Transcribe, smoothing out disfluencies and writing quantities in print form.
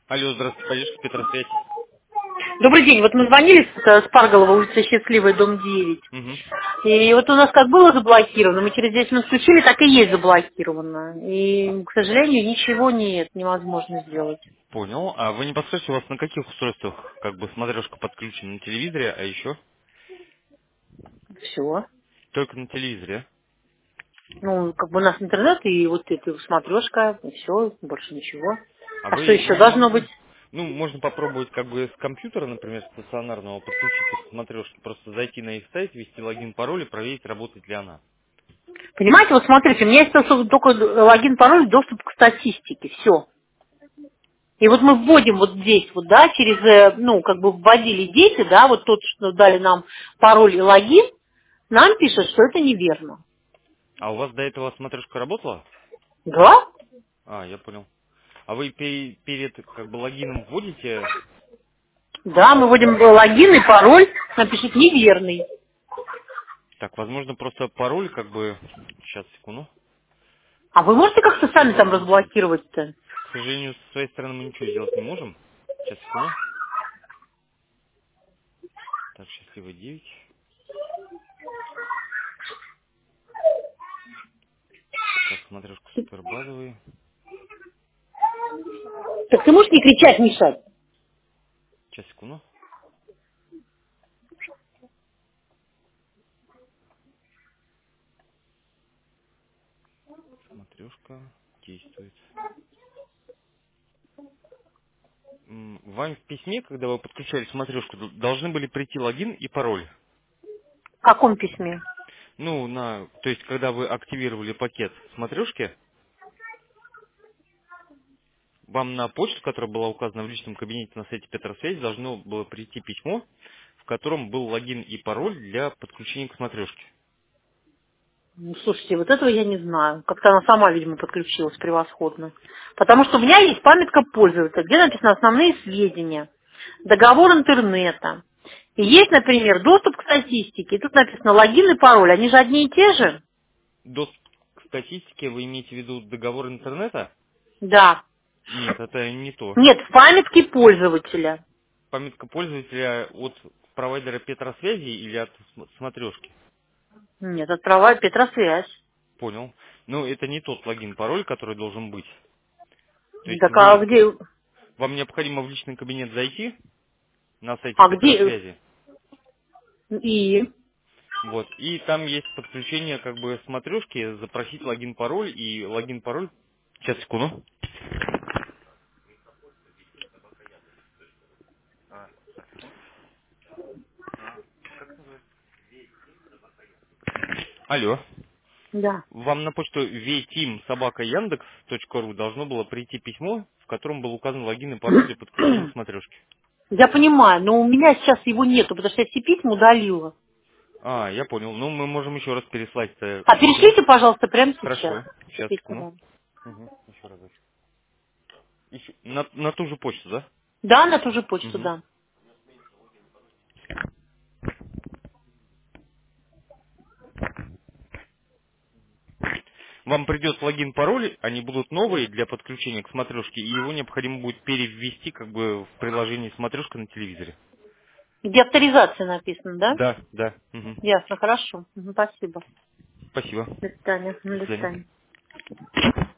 Алло, здравствуйте, поддержка Петросвязь. Добрый день. Вот мы звонили с Парголова, улица Счастливая, дом 9. Угу. И вот у нас как было заблокировано, мы через 10 минут включили, так и есть заблокировано. И, к сожалению, ничего нет, невозможно сделать. Понял. А вы не подскажете, у вас на каких устройствах как бы смотрешка подключена на телевизоре, а еще Все. только на телевизоре? Ну, как бы у нас интернет и вот эта смотрешка, и все, больше ничего. А А что вы еще не должно быть? могли? Ну, можно попробовать как бы с компьютера, например, стационарного, подключиться к смотрешке, просто зайти на их сайт, ввести логин, пароль и проверить, работает ли она. Понимаете, вот смотрите, у меня есть только логин, пароль, доступ к статистике, все. И вот мы вводим вот здесь, вот, да, через, ну, как бы вводили дети, да, вот тот, что дали нам пароль и логин, нам пишет, что это неверно. А у вас до этого смотрешка работала? Да? А, я понял. А вы перед как бы логином вводите... Да, мы вводим логин и пароль, нам пишет неверный. Так, возможно, просто пароль как бы... Сейчас, секунду. А вы можете как-то сами там Логин 9. разблокировать-то? К сожалению, с своей стороны мы ничего сделать не можем. Сейчас, секунду. Так, счастливый 9. Так, смотрешку супер базовый. Так ты можешь не кричать, Миша? Сейчас, секунду. Смотрешка действует. Вам в письме, когда вы подключали смотрешку, должны были прийти логин и пароль. В каком письме? Ну, то есть, когда вы активировали пакет смотрешки, вам на почту, которая была указана в личном кабинете на сайте Петросвязи, должно было прийти письмо, в котором был логин и пароль для подключения к смотрешке. Ну, слушайте, вот этого я не знаю. Как-то она сама, видимо, подключилась превосходно. Потому что у меня есть памятка пользователя, где написано основные сведения, договор интернета. И есть, например, доступ к статистике. И тут написано логин и пароль. Они же одни и те же? Доступ к статистике, вы имеете в виду договор интернета? Да. Нет, это не то. Нет, в памятке пользователя. Памятка пользователя от провайдера Петросвязи или от смотрешки? Нет, отправляю Петросвязь. Понял. Ну, это не тот логин, пароль, который должен быть. То есть Так а где? вам необходимо в личный кабинет зайти на сайте А где? Петросвязи. И? Вот. И там есть подключение как бы смотрешки, запросить логин, пароль и логин, пароль. Сейчас, секунду. Алло. Да. Вам на почту vteam@yandex.ru должно было прийти письмо, в котором был указан логин и пароль для подключения к смотрешке. Я понимаю, но у меня сейчас его нету, потому что я все письма удалила. А, я понял. Ну, мы можем еще раз переслать это А письмо. перешлите, пожалуйста, прямо сейчас. Хорошо. Сейчас, секунду. Письмо. Угу. Еще разочек. На ту же почту, да? Да, на ту же почту, Угу. да. Вам придет логин, пароль, они будут новые для подключения к смотрешке, и его необходимо будет переввести как бы в приложение смотрешка на телевизоре. Где авторизация написано, да? Да, да. Мгм. Ясно, хорошо. Спасибо. Спасибо. До свидания. До До свидания. свидания.